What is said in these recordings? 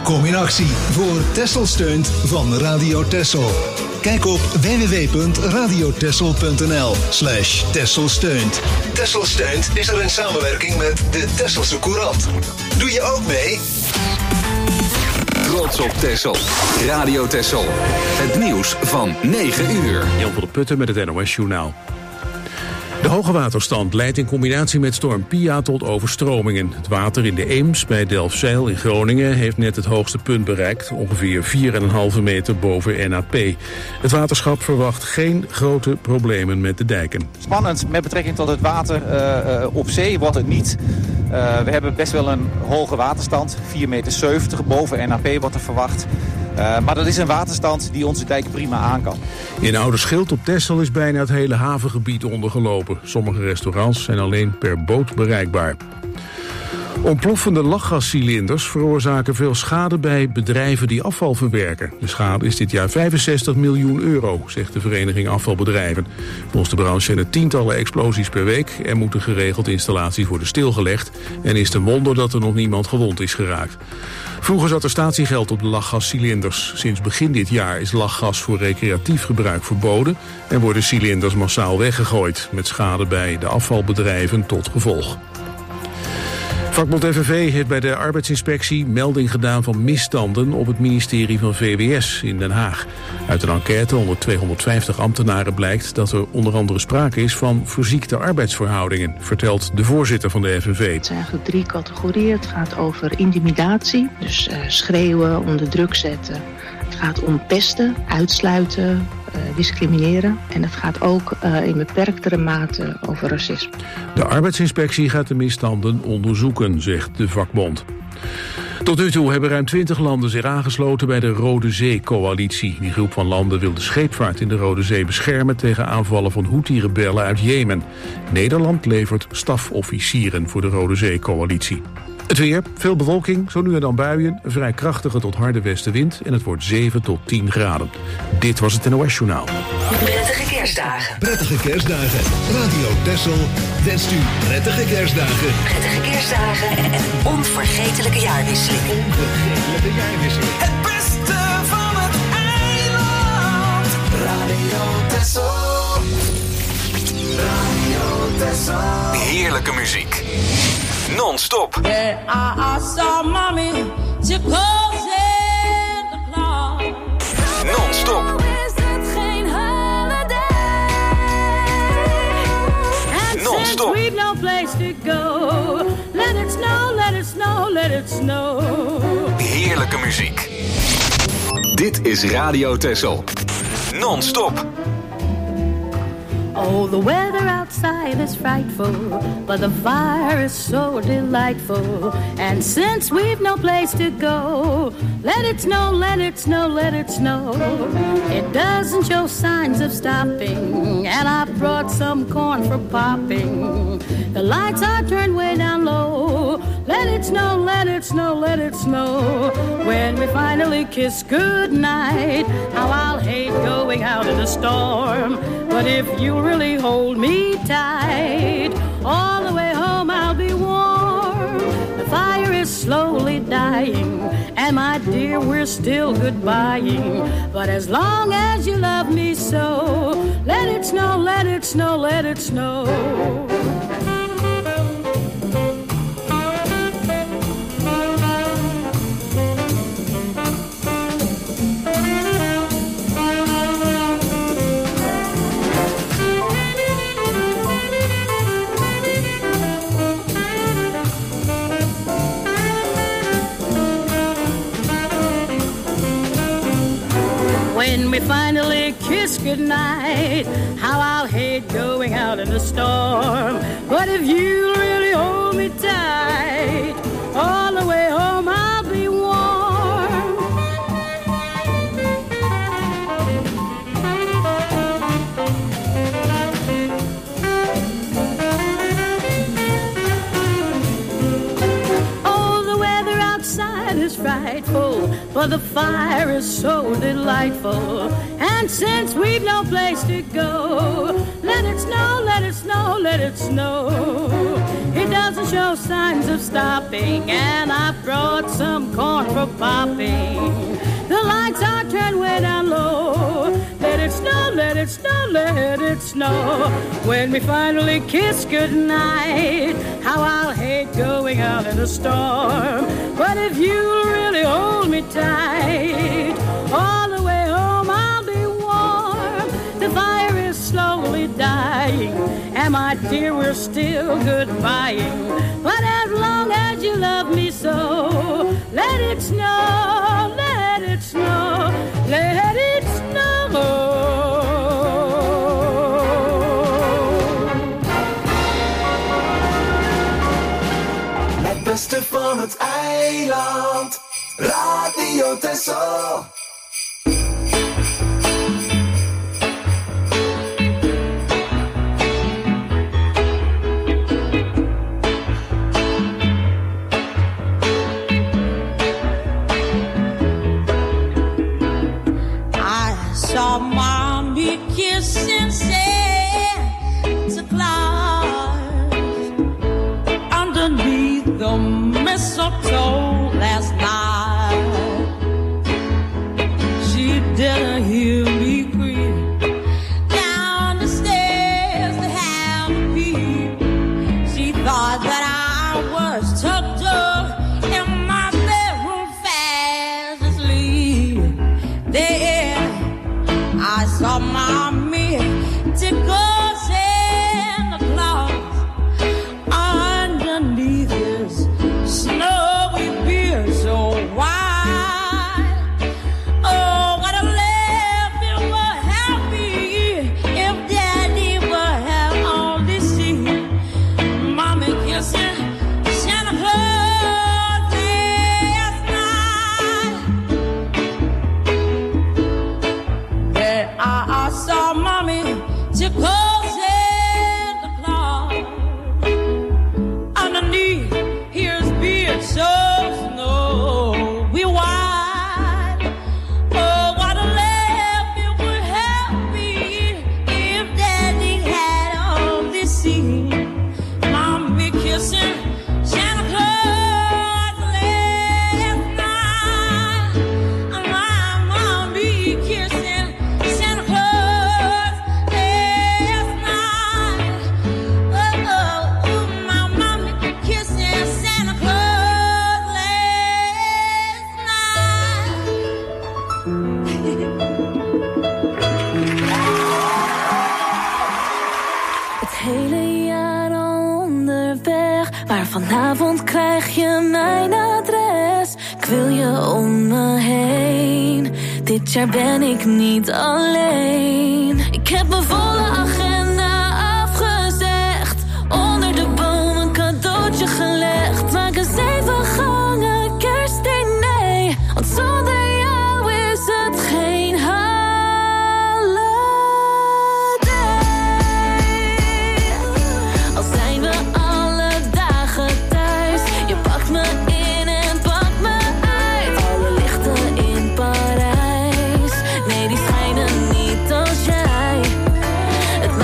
Kom in actie voor Texel Steunt van Radio Texel. Kijk op www.radiotexel.nl/Texel Steunt. Texel Steunt is er in samenwerking met de Texelse Courant. Doe je ook mee? Trots op Texel. Radio Texel. Het nieuws van 9 uur. Jan van der Putten met het NOS-journaal. De hoge waterstand leidt in combinatie met storm Pia tot overstromingen. Het water in de Eems bij Delfzijl in Groningen heeft net het hoogste punt bereikt, ongeveer 4,5 meter boven NAP. Het waterschap verwacht geen grote problemen met de dijken. Spannend met betrekking tot het water op zee wordt het niet. We hebben best wel een hoge waterstand, 4,70 meter boven NAP wordt er verwacht. Maar dat is een waterstand die onze dijk prima aan kan. In Ouderschild op Texel is bijna het hele havengebied ondergelopen. Sommige restaurants zijn alleen per boot bereikbaar. Ontploffende lachgascilinders veroorzaken veel schade bij bedrijven die afval verwerken. De schade is dit jaar €65 miljoen, zegt de Vereniging Afvalbedrijven. Volgens de branche zijn er tientallen explosies per week en moeten geregeld installaties worden stilgelegd. En is het een wonder dat er nog niemand gewond is geraakt. Vroeger zat er statiegeld op de lachgascilinders. Sinds begin dit jaar is lachgas voor recreatief gebruik verboden en worden cilinders massaal weggegooid, met schade bij de afvalbedrijven tot gevolg. Vakbond FNV heeft bij de arbeidsinspectie melding gedaan van misstanden op het ministerie van VWS in Den Haag. Uit een enquête onder 250 ambtenaren blijkt dat er onder andere sprake is van verziekte arbeidsverhoudingen, vertelt de voorzitter van de FNV. Het zijn eigenlijk 3 categorieën. Het gaat over intimidatie, dus schreeuwen, onder druk zetten. Het gaat om pesten, uitsluiten, discrimineren. En het gaat ook in beperktere mate over racisme. De arbeidsinspectie gaat de misstanden onderzoeken, zegt de vakbond. Tot nu toe hebben ruim 20 landen zich aangesloten bij de Rode Zee-coalitie. Die groep van landen wil de scheepvaart in de Rode Zee beschermen tegen aanvallen van Houthi-rebellen uit Jemen. Nederland levert stafofficieren voor de Rode Zee-coalitie. Het weer, veel bewolking, zo nu en dan buien, een vrij krachtige tot harde westenwind en het wordt 7 tot 10 graden. Dit was het NOS-journaal. Prettige kerstdagen. Prettige kerstdagen. Radio Texel wenst u prettige kerstdagen. Prettige kerstdagen en een onvergetelijke jaarwisseling. Onvergetelijke jaarwisseling. Het beste van het eiland. Radio Texel. Radio Texel. Heerlijke muziek. Non-stop. Yeah, I saw mommy. She calls Santa Claus. Non-stop. Is het geen holiday? And Non-stop. since we've no place to go, let it snow, let it snow, let it snow. Heerlijke muziek. Dit is Radio Texel. Non-stop. Oh, the weather outside is frightful, but the fire is so delightful. And since we've no place to go, let it snow, let it snow, let it snow. It doesn't show signs of stopping, and I brought some corn for popping. The lights are turned way down low. Let it snow, let it snow, let it snow. When we finally kiss goodnight, how I'll hate going out in the storm. But if you really hold me tight, all the way home I'll be warm. The fire is slowly dying, and my dear, we're still goodbying. But as long as you love me so, let it snow, let it snow, let it snow. When we finally kiss goodnight, how I'll hate going out in the storm. But if you really hold me tight, all the way home I'll be warm. Oh, the weather outside is frightful, but the fire is so delightful. And since we've no place to go, let it snow, let it snow, let it snow. It doesn't show signs of stopping, and I brought some corn for popping. The lights are turned way down low. Let it snow, let it snow, let it snow. When we finally kiss goodnight, how I'll hate going out in a storm. But if you'll really hold me tight, all the way home I'll be warm. The fire is slowly dying, and my dear, we're still goodbying. But as long as you love me so, let it snow, let it snow, let it snow. Het beste van het eiland, Radio Texel. Saw mommy kissing Santa Claus underneath the mistletoe last night. She didn't hear me creep down the stairs to have a peep. She thought that I was tucked up in my bedroom fast asleep. There I saw mommy tickle Santa Claus underneath his snowy beard so wide. Oh, what a laugh it would have me if Daddy would have only seen mommy kissing Santa Claus last night. There I saw mommy tickle Santa Claus underneath his beard so snowy wide. Oh, what a laugh it would have me if Daddy had only seen mommy kissing Santa Claus last night. My mommy kissing Santa Claus last night. Oh, oh, my mommy kissing Santa Claus last night. Het hele jaar al onderweg, maar vanavond krijg je mijn adres. Ik wil je om me heen, dit jaar ben ik niet alleen. Ik heb mijn volle agenda afgezegd, onder de boom een cadeautje gelegd. Maak een 7 gangen kerstdiner, want zonder jou is het geen holiday. Al zijn we alle dagen thuis, je pakt me in en pakt me uit. Alle lichten in Parijs, nee die schijnen niet als jij. Het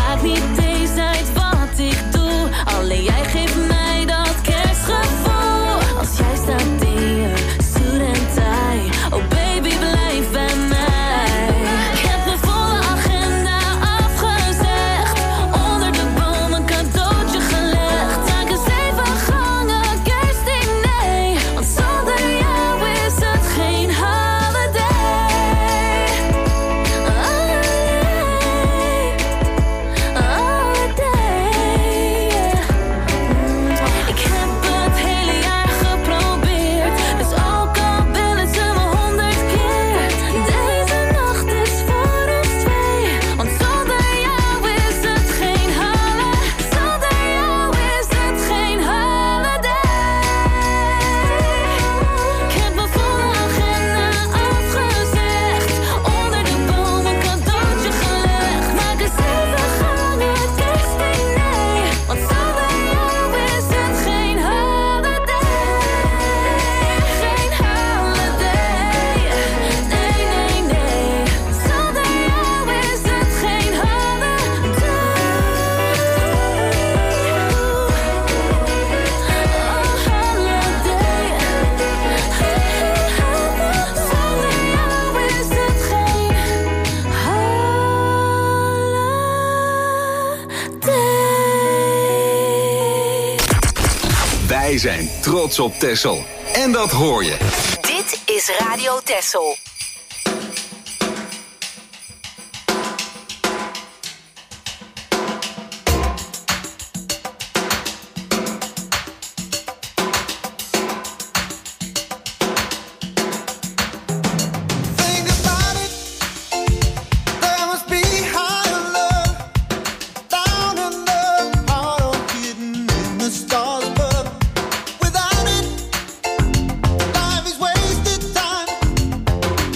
Wij zijn trots op Texel. En dat hoor je. Dit is Radio Texel. Without it, life is wasted time.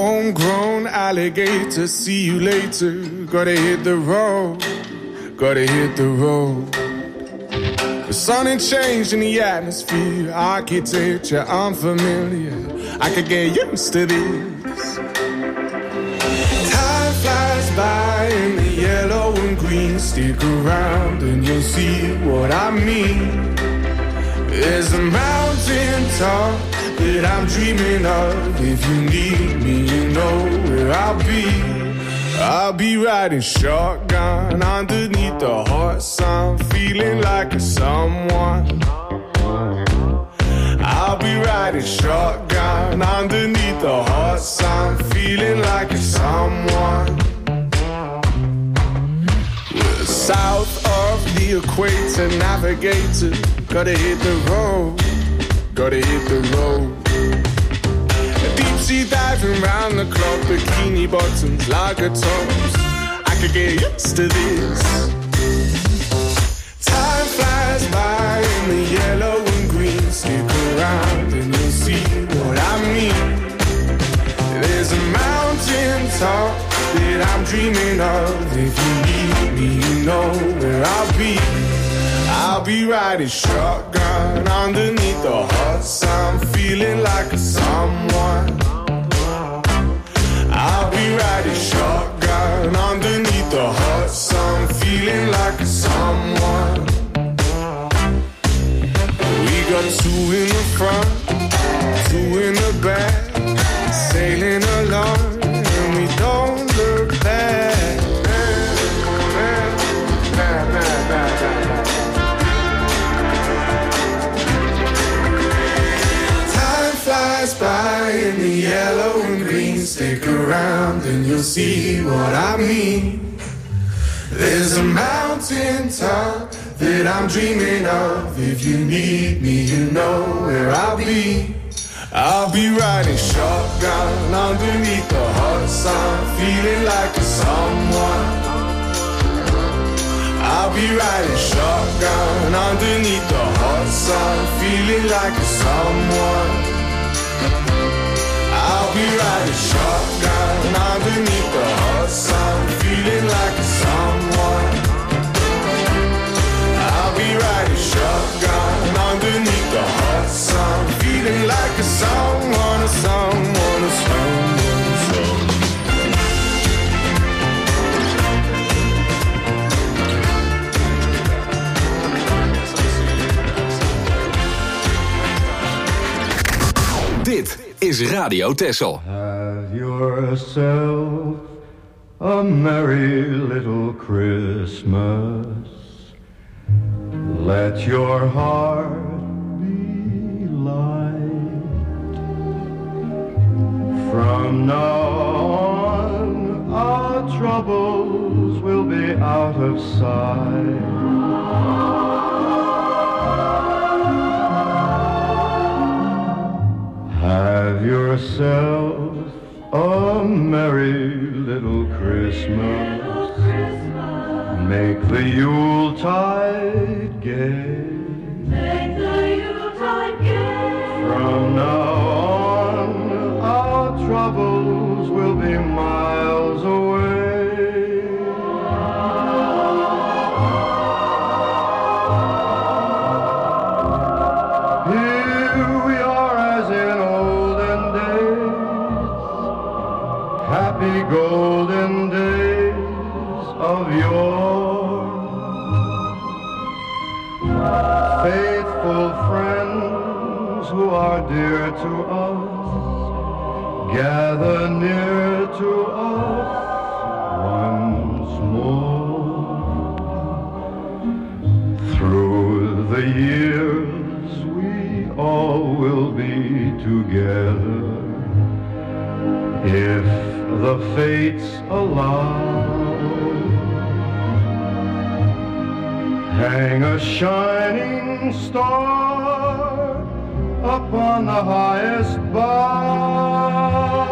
Homegrown alligator, see you later. Gotta hit the road, gotta hit the road. The sun ain't changed in the atmosphere, architecture unfamiliar. I could get used to this. Time flies by in the yellow and green. Stick around and you'll see what I mean. There's a mountain top that I'm dreaming of. If you need me, you know where I'll be. I'll be riding shotgun underneath the hot sun, feeling like a someone. I'll be riding shotgun underneath the hot sun, feeling like a someone. We're south of the equator, navigator. Gotta hit the road, gotta hit the road. Deep sea diving round the clock, bikini bottoms, lager tops. I could get used to this. Time flies by in the yellow and green. Stick around and you'll see what I mean. There's a mountain top that I'm dreaming of. If you need me, you know where I'll be. I'll be riding shotgun underneath the hot sun, feeling like a someone. I'll be riding shotgun underneath the hot sun, feeling like a someone. We got two in the front, two in the back, sailing along and we don't look back. Flies by in the yellow and green. Stick around and you'll see what I mean. There's a mountain top that I'm dreaming of. If you need me, you know where I'll be. I'll be riding shotgun underneath the hot sun, feeling like a someone. I'll be riding shotgun underneath the hot sun, feeling like a someone. I'll be riding shotgun underneath the hot sun, feeling like a someone. I'll be riding shotgun underneath the hot sun, feeling like a someone, a someone, a someone, a someone. Dit is Radio Texel. Have yourself a merry little Christmas. Let your heart be light. From now on, our troubles will be out of sight. Have yourself a merry little Christmas. Make the Yuletide gay. Make the Yuletide gay. From now on, our troubles will be miles away. Here we are as in olden days, happy golden days of yore. Faithful friends who are dear to us, gather near to us once more. Through the years we all will be together, if the fates allow. Hang a shining star upon the highest bough,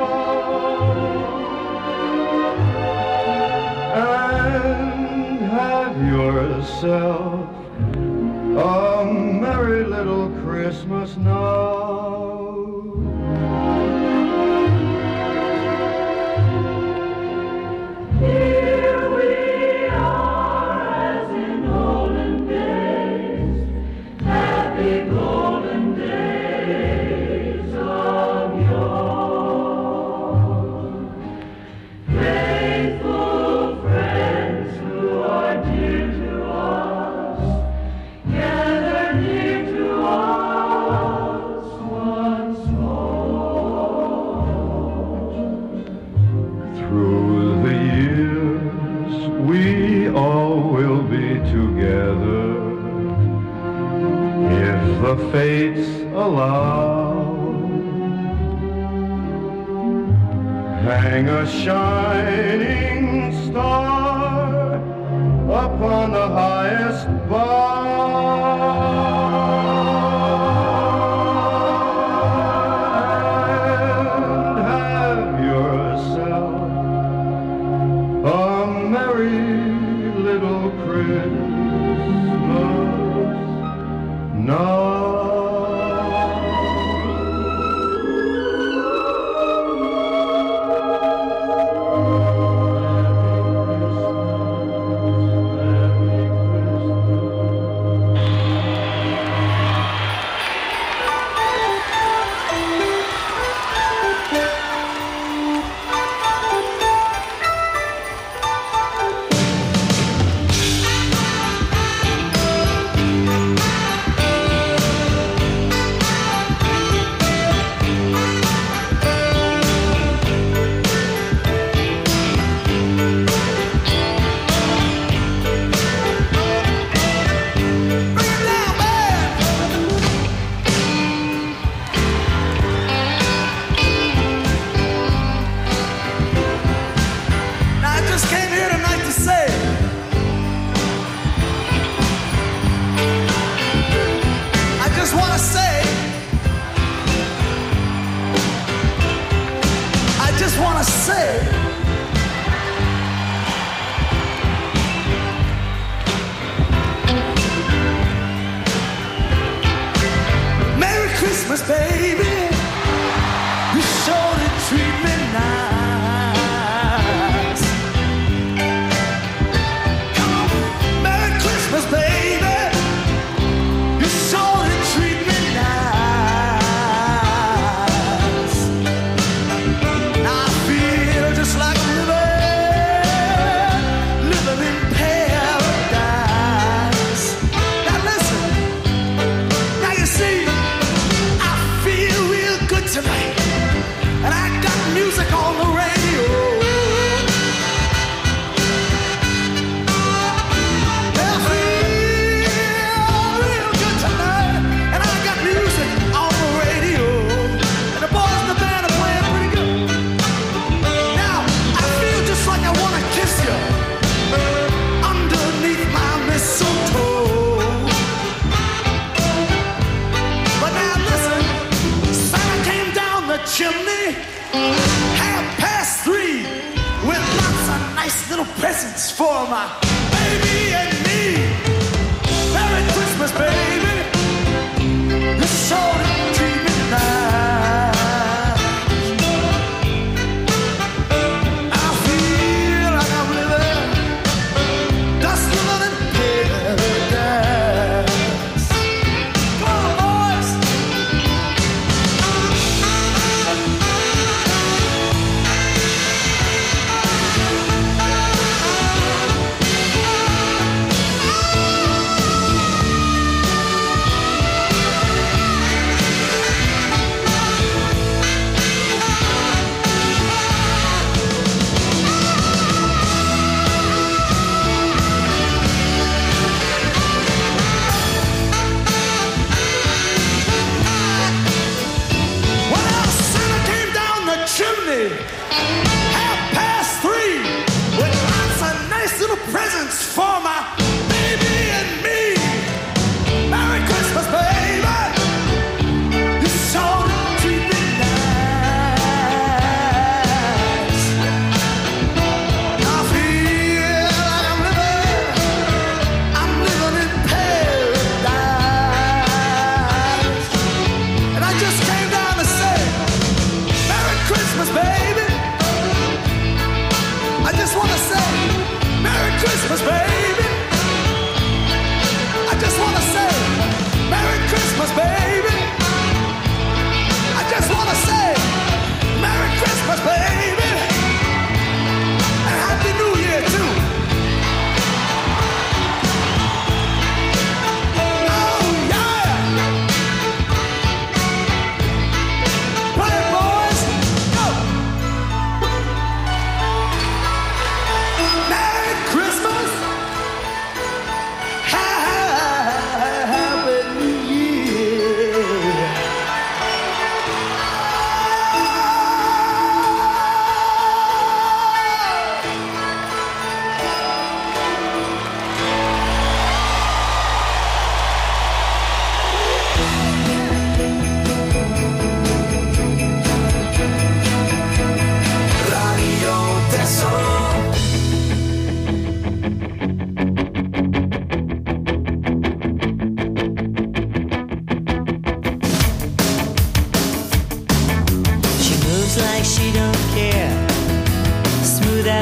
and have yourself a merry little Christmas now. the fates allow. Hang a shining star upon the highest bough.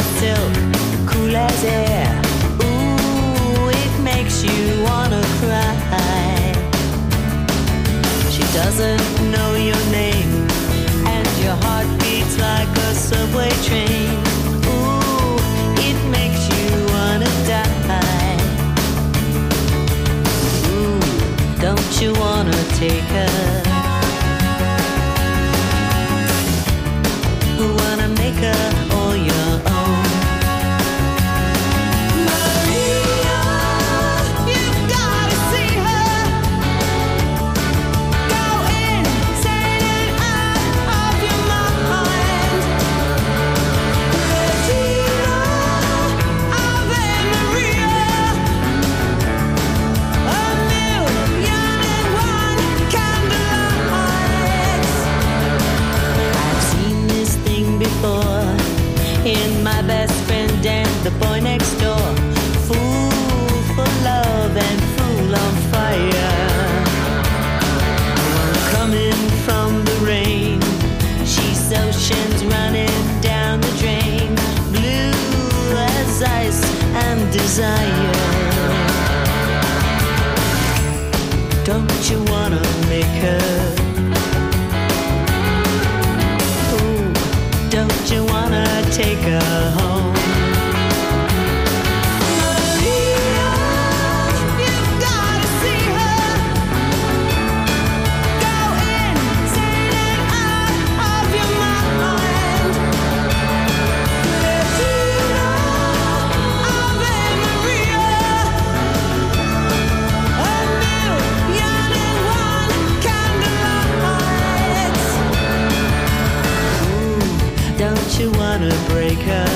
silk, cool as air. Ooh, it makes you wanna cry. She doesn't know your name, and your heart beats like a subway train. Ooh, it makes you wanna die. Ooh, don't you wanna take her? Wanna make her all your own. Maria, you've gotta see her. Go insane and out of your mind. Regina, Ave Maria. A million and one candlelights. I've seen this thing before in my best friend and the boy next door. Fool for love and fool on fire. Coming from the rain, she's oceans running down the drain. Blue as ice and desire. Don't you wanna make her? Don't you wanna take her home? Maria, you've gotta see her. Go insane and out of your mind. Regina, Ave Maria. A million and one candlelights. Don't you wanna break her?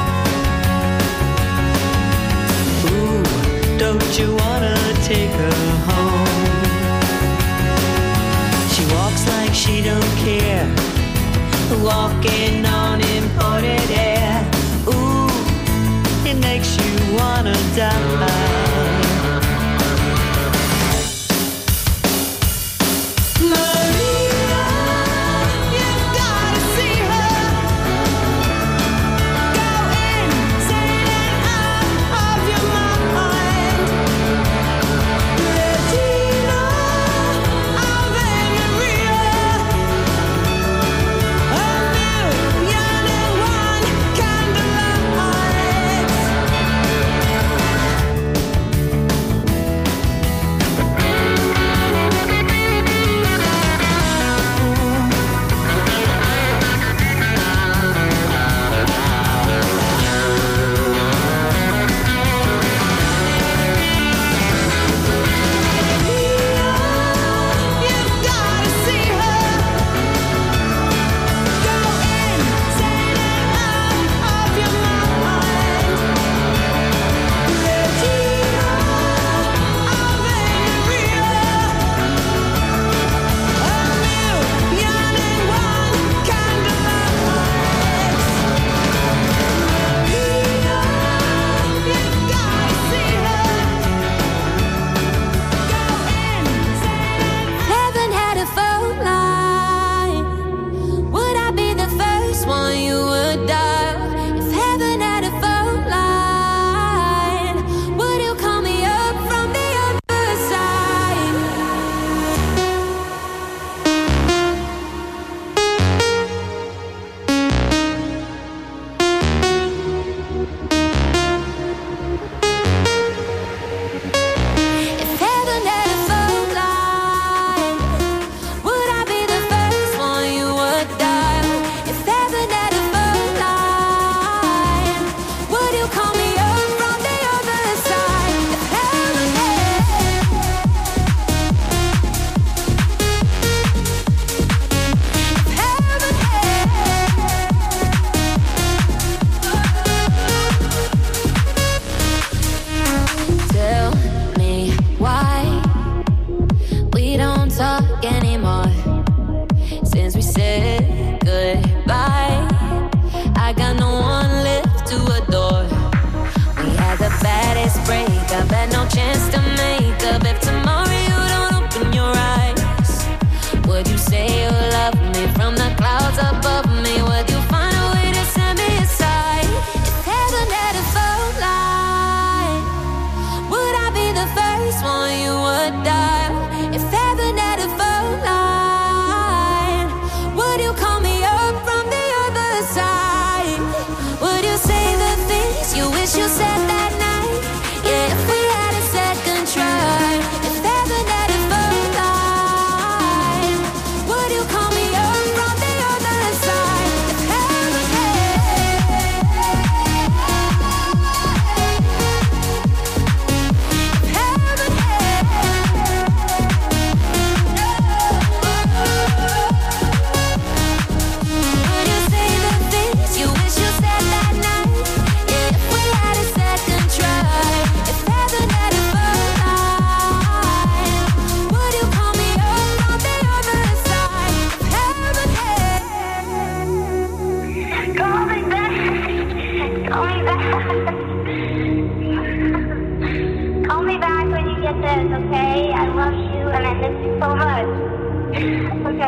Ooh, don't you wanna take her home? She walks like she don't care, walking on imported air. Ooh, it makes you wanna die. Maria, you've gotta see her. Go insane and out of your mind. Regina, Ave Maria. A million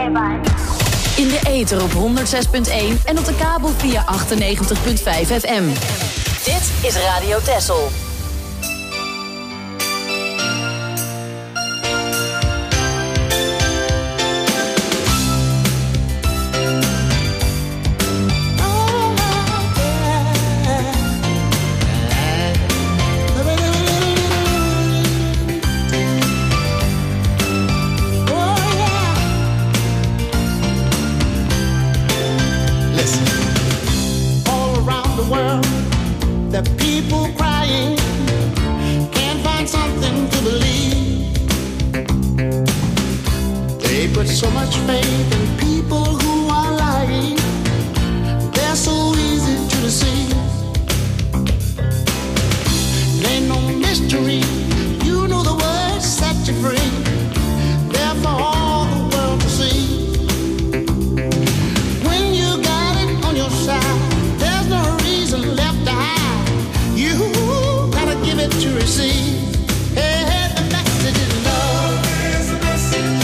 everybody. In de ether op 106.1 en op de kabel via 98.5 FM. Dit is Radio Texel. So much faith in people who are lying. They're so easy to deceive. It ain't no mystery. You know the words set you free. They're for all the world to see. When you got it on your side, there's no reason left to hide. You gotta give it to receive. Hey, the message is love. Is the message.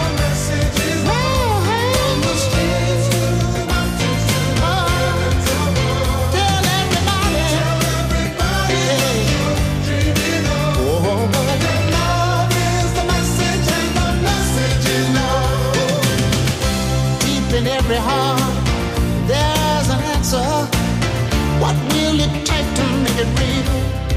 Every heart, there's an answer. What will it take to make it real?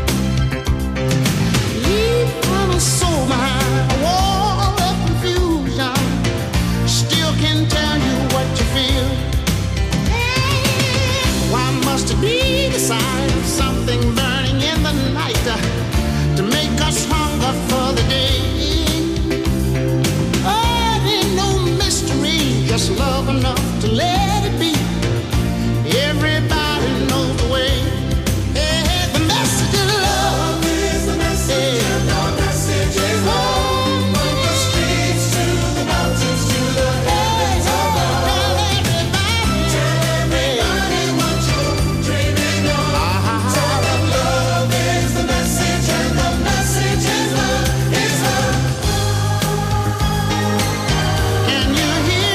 Leave from a soul behind a wall of confusion. Still can tell you what you feel. Why must it be the sign of something burning in the night to make us hunger for the day? Just love enough to let it be. Everybody knows the way. Hey, the message of love is the message. Hey. The message is love. From the streets to the mountains to the heavens above. Tell everybody what you're dreaming of. Tell them love is the message, and the message is love. Is love. Can you hear?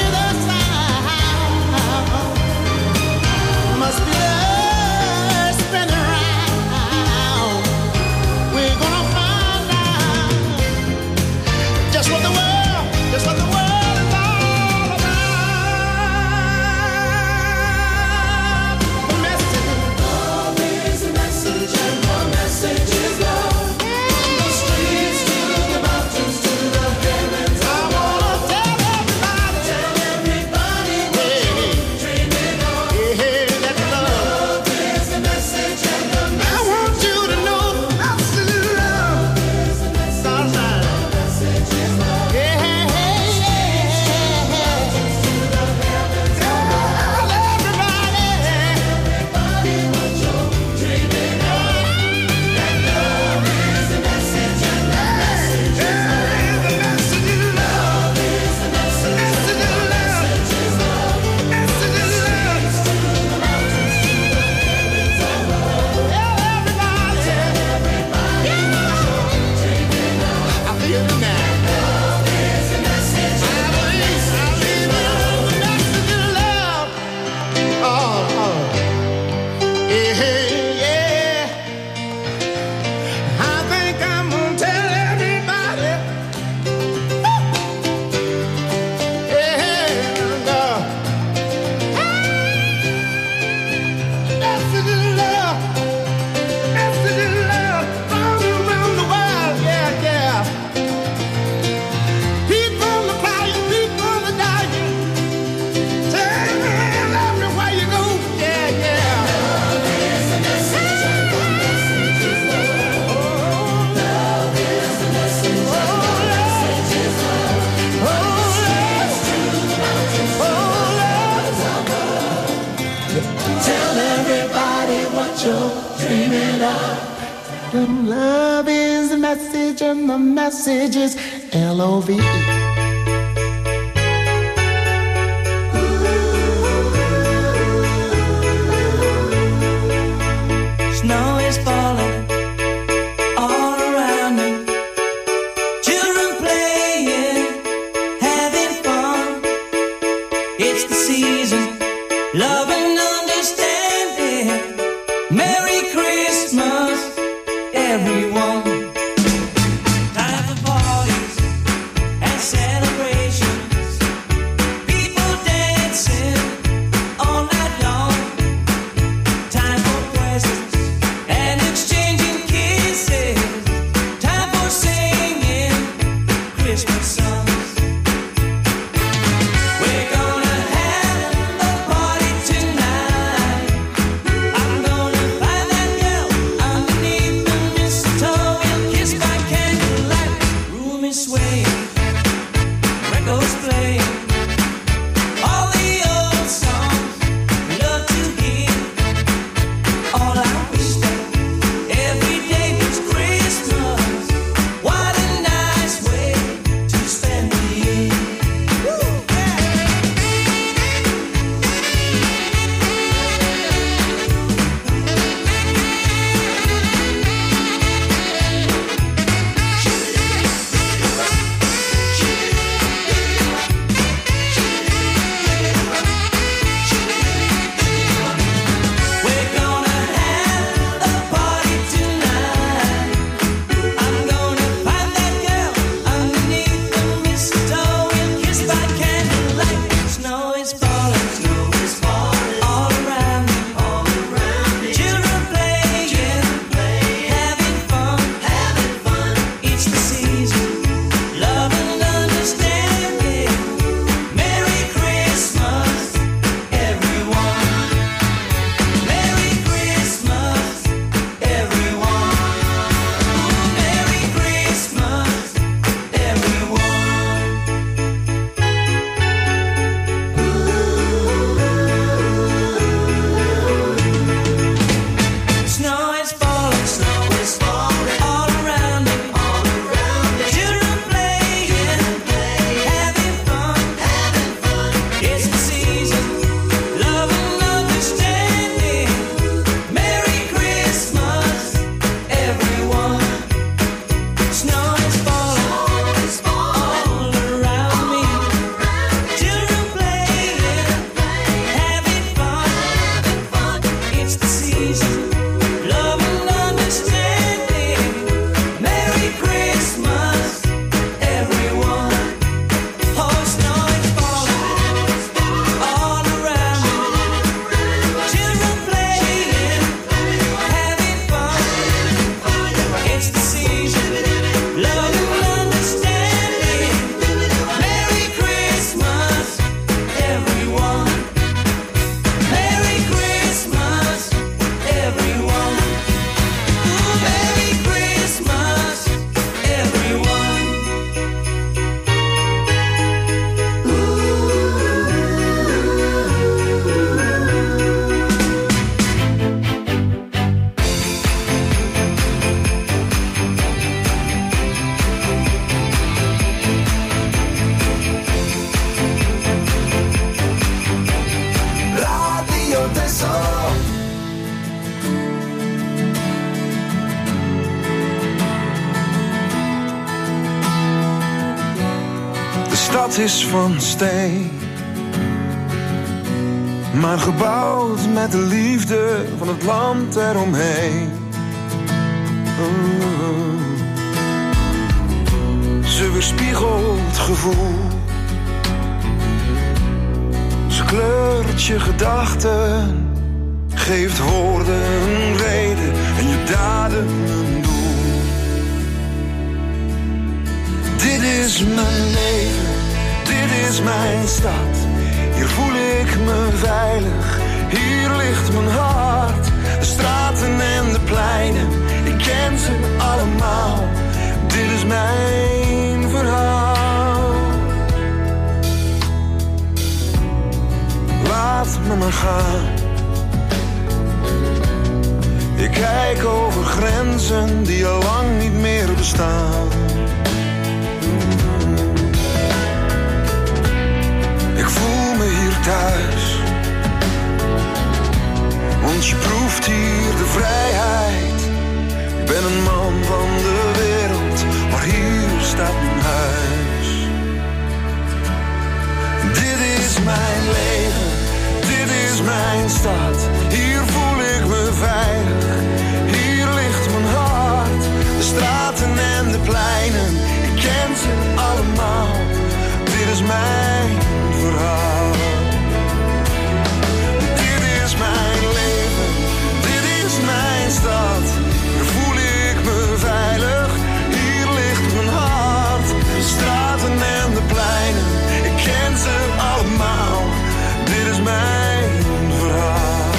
Must be love spinning around. We're gonna find out just what the world is all about. The message, love is the message, and the message is love. From the streets to the mountains to the heavens, I wanna tell everybody what you're dreaming of. Love is the message, and the message is L-O-V-E. Snow is falling all around me. Children playing, having fun. stad is van steen, maar gebouwd met de liefde van het land eromheen. Ze weerspiegelt gevoel, ze kleurt je gedachten, geeft woorden een reden en je daden een doel. Dit is mijn leven, dit is mijn stad. Hier voel ik me veilig, hier ligt mijn hart. De straten en de pleinen, ik ken ze allemaal. Dit is mijn verhaal. Laat me maar gaan. Ik kijk over grenzen die al lang niet meer bestaan. Ik voel me hier thuis, want je proeft hier de vrijheid. Ik ben een man van de wereld, maar hier staat mijn huis. Dit is mijn leven, dit is mijn stad. Hier voel ik me veilig, hier ligt mijn hart. De straten en de pleinen, ik ken ze allemaal. Dit is mijn verhaal. Dit is mijn leven, dit is mijn stad. Hier voel ik me veilig, hier ligt mijn hart. De straten en de pleinen, ik ken ze allemaal. Dit is mijn verhaal.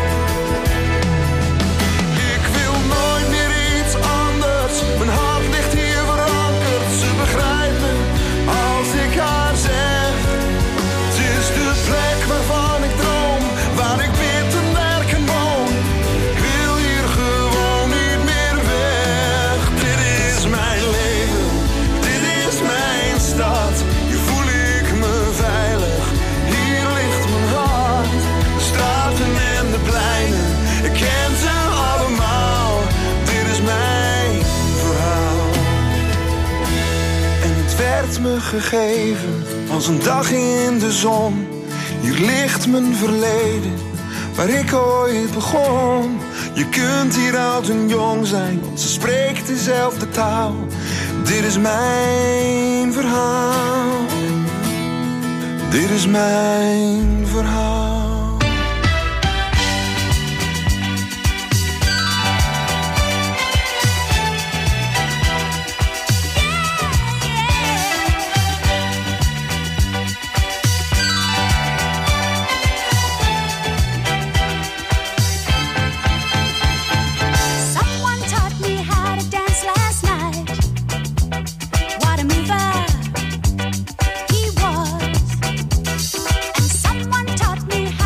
Ik wil nooit meer iets anders, mijn hart ligt hier verankerd. Ze begrijpt me als ik haar zeg. Het is de plek waarvan ik droom, waar ik bid en werk en woon. Ik wil hier gewoon niet meer weg. Dit is mijn leven, dit is mijn stad. Hier voel ik me veilig, hier ligt mijn hart. De straten en de pleinen, ik ken ze allemaal. Dit is mijn verhaal. En het werd me gegeven als een dag in de zon. Hier ligt mijn verleden, waar ik ooit begon. Je kunt hier oud en jong zijn, want ze spreekt dezelfde taal. Dit is mijn verhaal. Dit is mijn verhaal. Someone taught me how to dance last night. What a mover he was. And someone taught me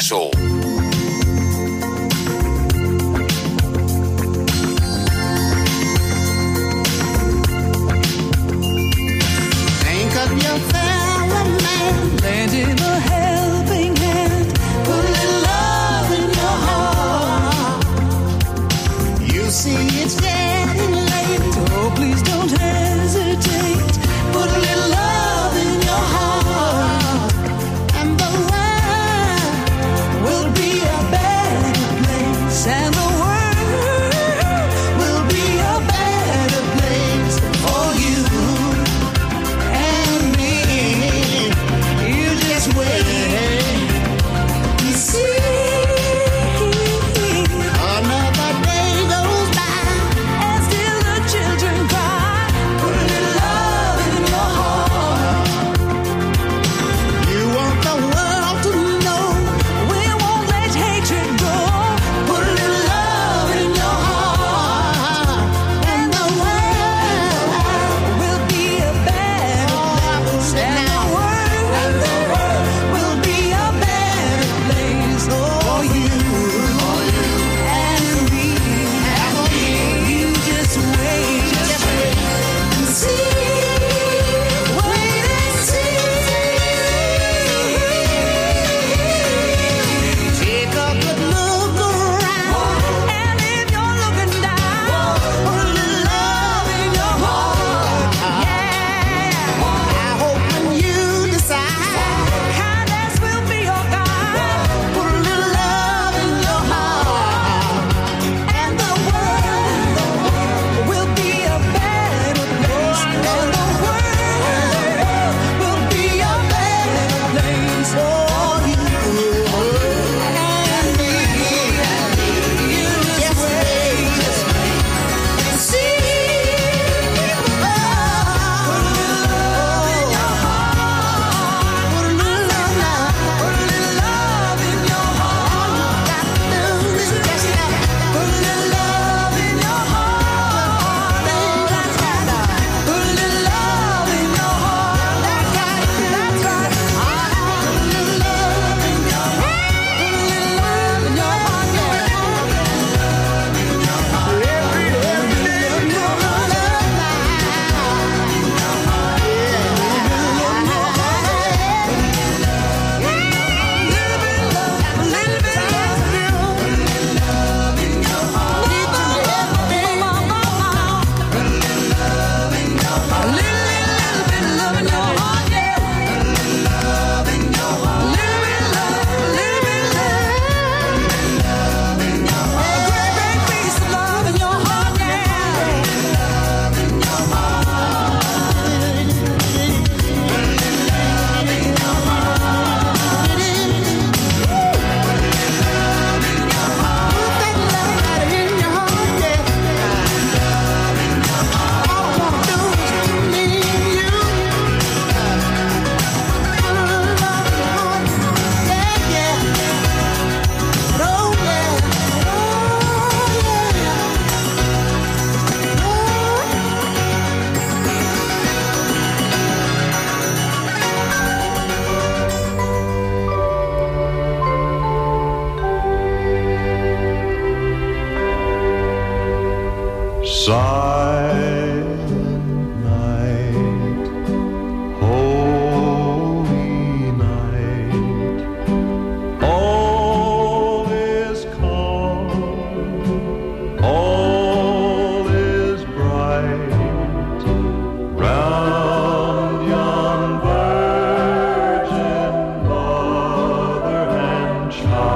Texel. Think of your fellow man, lend him a helping hand, put a little love in your heart. You see it's getting late, oh please don't hesitate, put a little love in your heart, and the world will be a better place, and the world will be a better place for you.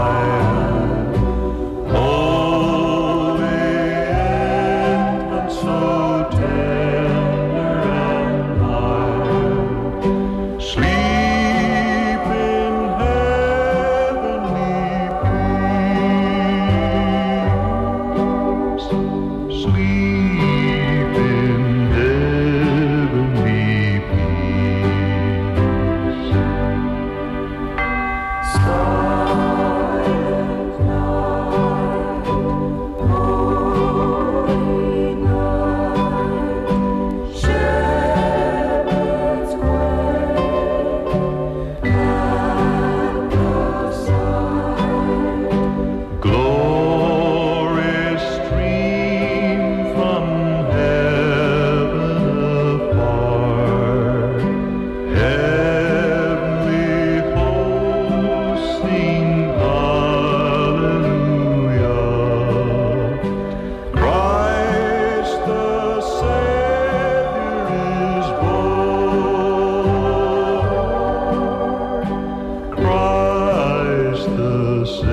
Holy infant,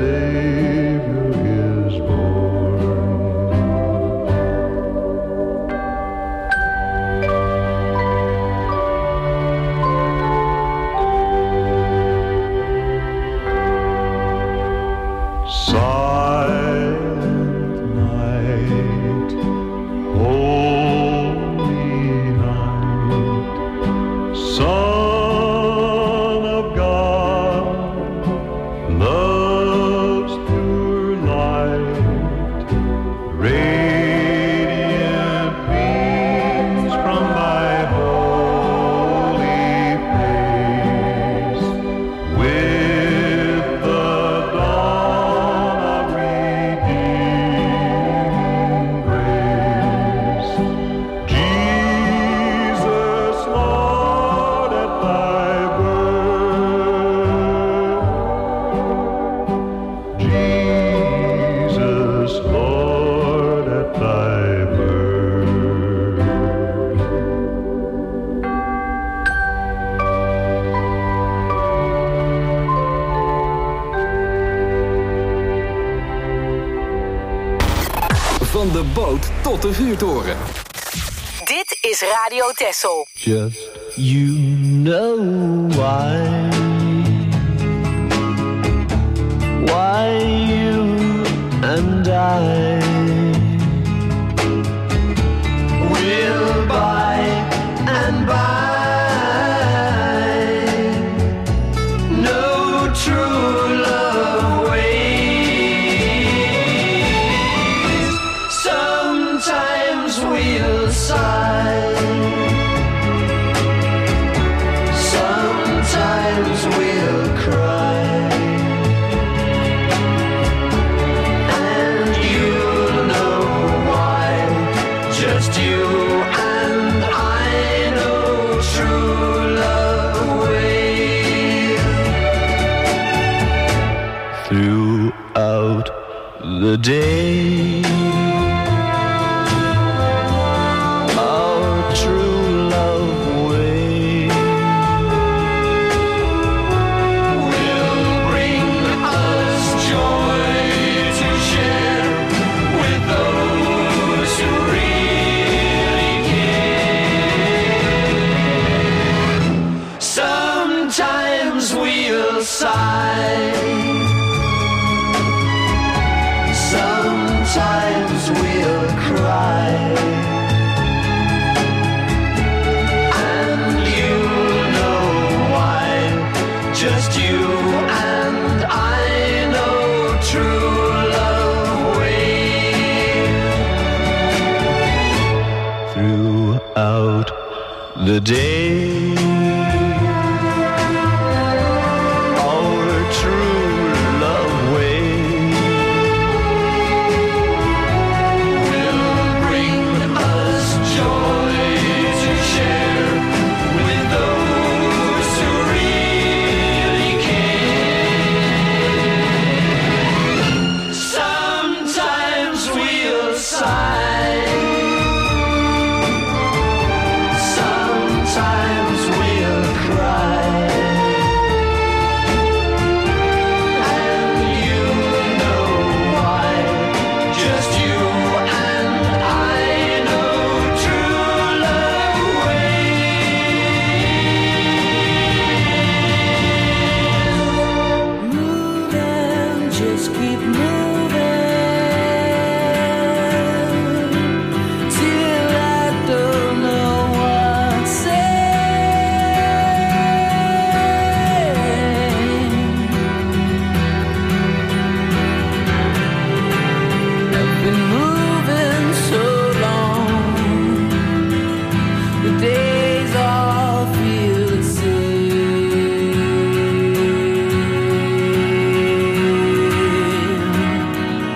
Savior is born. Silent night, holy night, Son of God, love's pure light, radiant beams from thy holy face, with the dawn of redeeming grace. Jesus, Lord, at thy birth. Jesus, Lord, at thy birth. Van de boot tot de vuurtoren. Dit is Radio Texel. Just you know why you and I will by and by no true love ways. Sometimes we'll sigh, sometimes we'll cry, and you'll know why. Just you and I know true love ways. Throughout the day, our true love way will bring us joy to share with those who really care. Sometimes we'll sigh, sometimes we'll cry, and you'll know why. Just you and I know true love ways. Throughout the day, our true love way will bring us joy to share with those who really care. Sometimes we'll sigh, sometimes we'll cry, and you'll know why. Just you and I know true love ways. Moving, just keep moving till I don't know what to say. I've been moving so long, the days all feel the same.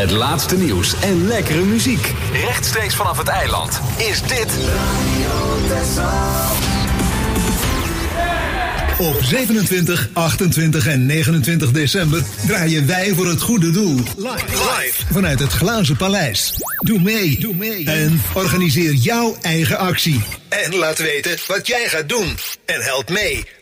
Het laatste nieuws en lekkere muziek. Rechtstreeks vanaf het eiland is dit Op 27, 28 en 29 december draaien wij voor het goede doel. Live vanuit het Glazen Paleis. Doe mee. En organiseer jouw eigen actie. En laat weten wat jij gaat doen. En help mee